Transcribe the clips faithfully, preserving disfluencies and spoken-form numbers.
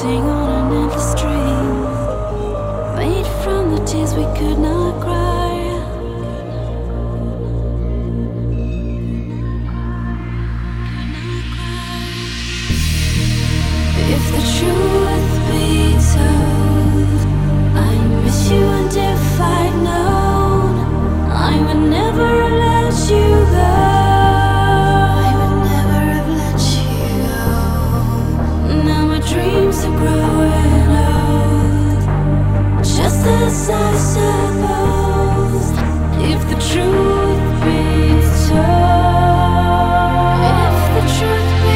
floating on an endless stream, made from the tears we could not cry. If the truth be told, I miss you, and if I'd known, I would never have let you go. I would never have let you go. Now my dreams are growing old, just as I supposed. If the truth be told, if the truth be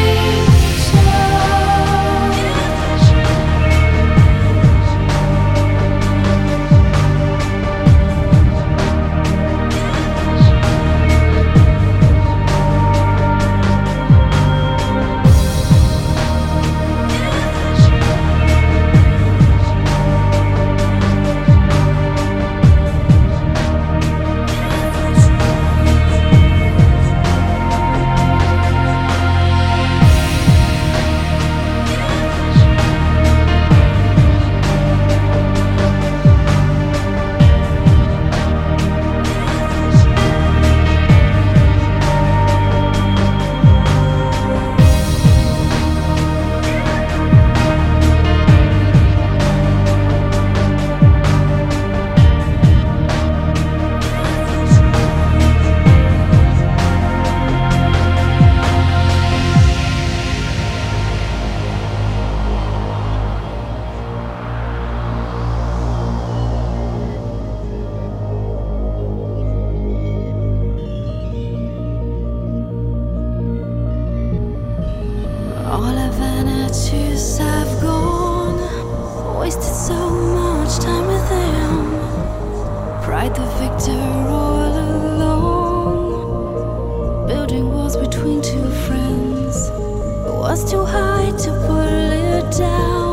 all our vanities have gone, wasted so much time with them. Pride the victor all alone, building walls between two friends. It was too high to pull it down.